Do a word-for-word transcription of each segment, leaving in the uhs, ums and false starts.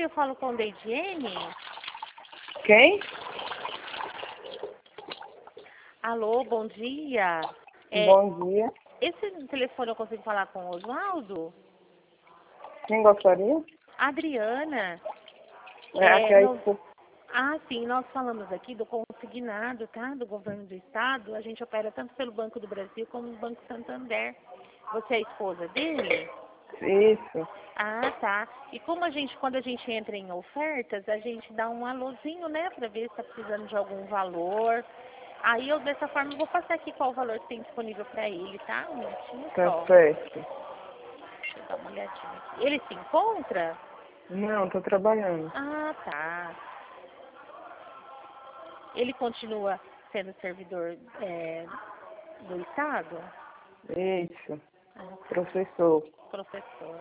Oi, eu falo com o Deidiene. Quem? Alô, bom dia. É, Bom dia. esse telefone eu consigo falar com o Oswaldo? Quem gostaria? Adriana. É, É, aqui é a nós- esposa. Ah, sim, nós falamos aqui do consignado, tá? Do governo do estado. A gente opera tanto pelo Banco do Brasil como no Banco Santander. Você é a esposa dele? Isso. Ah, tá. E como a gente, quando a gente entra em ofertas, a gente dá um alôzinho, né, para ver se está precisando de algum valor. Aí eu, dessa forma, eu vou passar aqui qual o valor que tem disponível para ele, tá? Um minutinho Tá só. certo. Deixa eu dar uma olhadinha aqui. Ele se encontra? Não, tô trabalhando. Ah, tá. Ele continua sendo servidor é, do Estado? Isso. Ah, tá. Professor. Professor.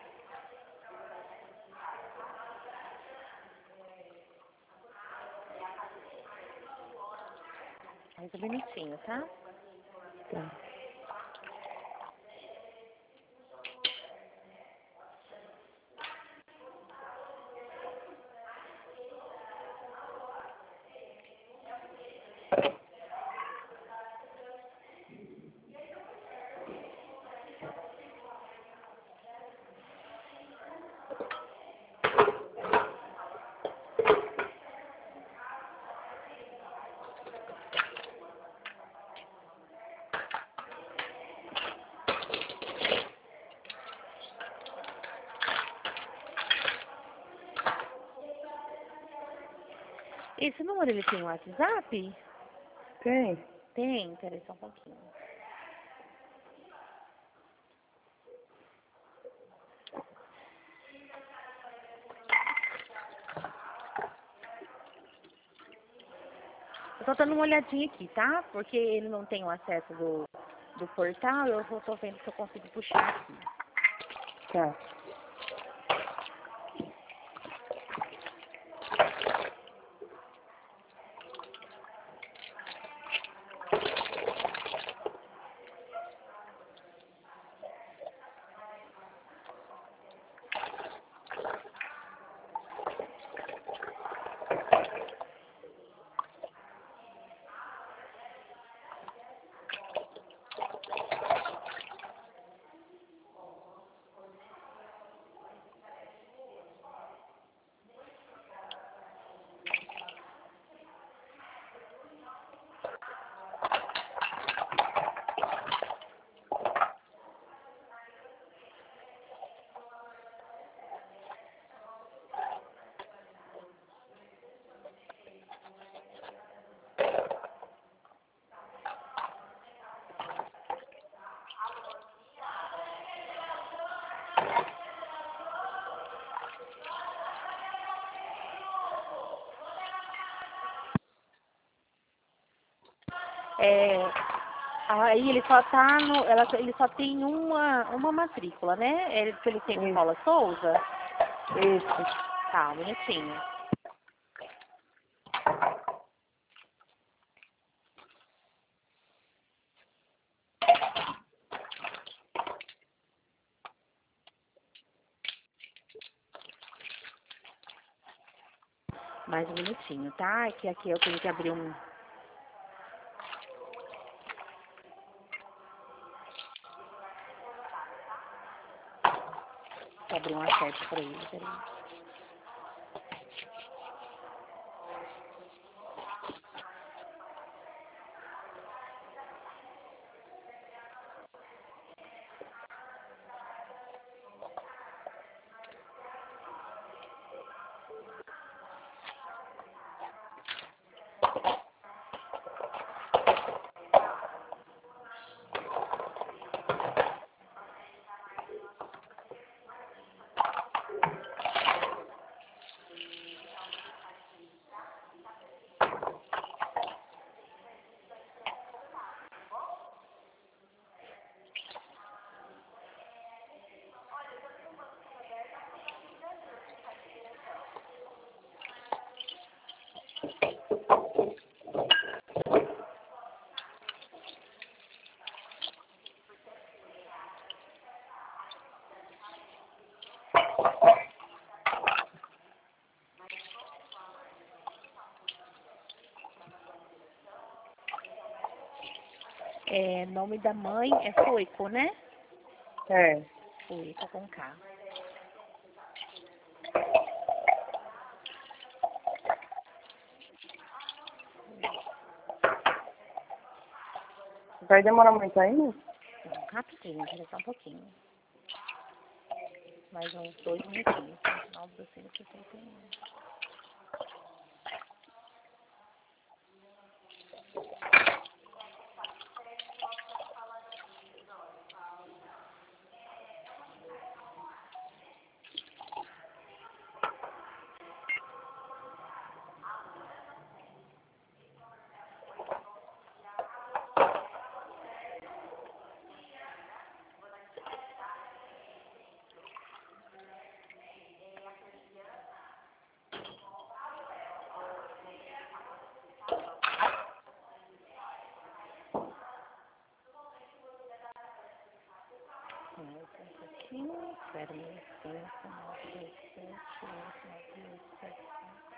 Mais um minutinho, tá? Tá. Esse número ele tem um WhatsApp? Tem? Tem, peraí só um pouquinho. Eu tô dando uma olhadinha aqui, tá? Porque ele não tem o acesso do, do portal, eu só tô vendo se eu consigo puxar aqui. Tá. É, aí ele só tá no. Ela, ele só tem uma, uma matrícula, né? Ele, ele tem Isso. escola Souza? Isso. Tá, um minutinho. Mais um minutinho, tá? É que aqui eu tenho que abrir um. Que abrir um acesso pra ele, peraí. É, nome da mãe é Foico, né? É. Foico com K. Vai demorar muito ainda? Não, rapidinho, vai só um pouquinho. Mais uns dois minutinhos. nove do cinco, sessenta e um. Um pouquinho. zero, cinco, nove, dois, sete, oito, nove, oito, sete,